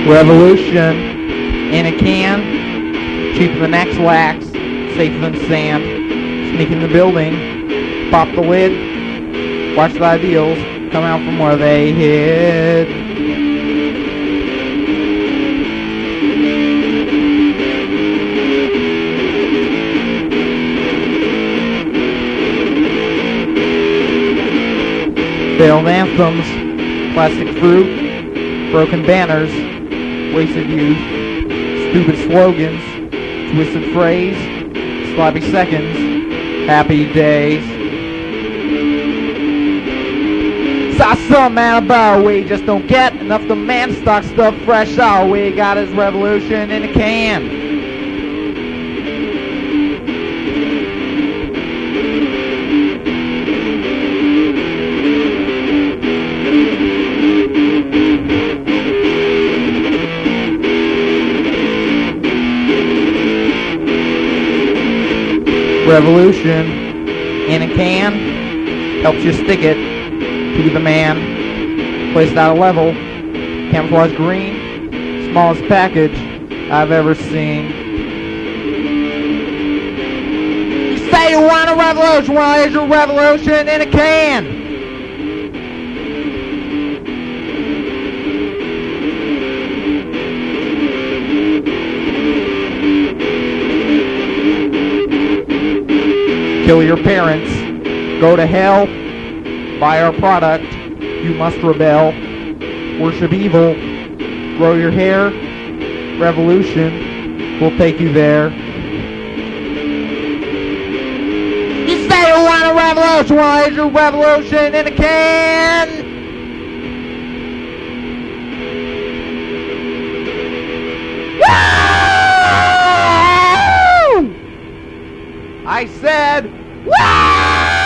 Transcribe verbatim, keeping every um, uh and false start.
Revolution in a can, cheaper than X-Lax, safer than sand. Sneak in the building, pop the lid, watch the ideals come out from where they hid. Failed anthems, plastic fruit, broken banners, wasted youth, stupid slogans, twisted phrase, sloppy seconds, happy days. Saw some man about we just don't get enough demand stock stuff fresh. All we got is revolution in a can. Revolution in a can helps you stick it to the man. Placed out of level, camouflage green, smallest package I've ever seen. You say you want a revolution, well, here's your revolution in a can. Kill your parents, go to hell, buy our product, you must rebel, worship evil, grow your hair, revolution will take you there. You say you want a revolution, well, here's your revolution in a can. I said, wow!